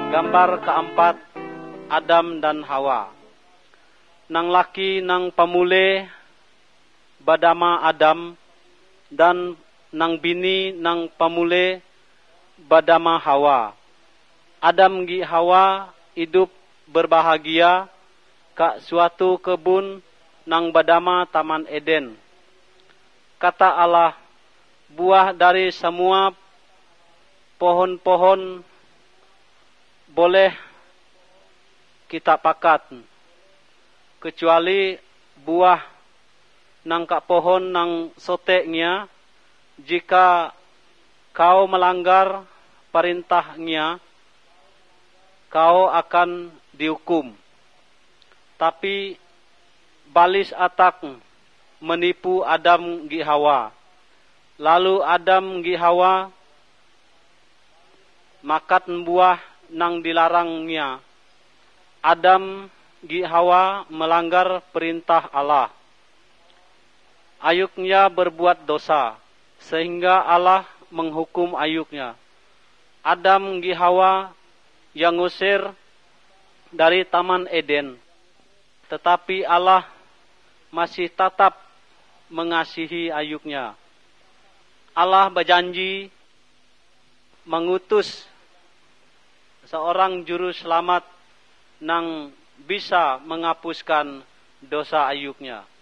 Gambar keempat, Adam dan Hawa. Nang laki nang pamule badama Adam, dan nang bini nang pamule badama Hawa. Adam gi Hawa hidup berbahagia ka suatu kebun nang badama Taman Eden. Kata Allah, buah dari semua pohon-pohon boleh kita pakat, kecuali buah nang kak pohon nang soteknya. Jika kau melanggar perintahnya, kau akan dihukum. Tapi balis atak menipu Adam gi Hawa. Lalu Adam gi Hawa makan buah nang dilarangnya. Adam gi Hawa melanggar perintah Allah. Ayuknya berbuat dosa, sehingga Allah menghukum ayuknya. Adam gi Hawa yang ngusir dari Taman Eden, tetapi Allah masih tetap mengasihi ayuknya. Allah berjanji mengutus seorang juru selamat nang bisa menghapuskan dosa ayuknya.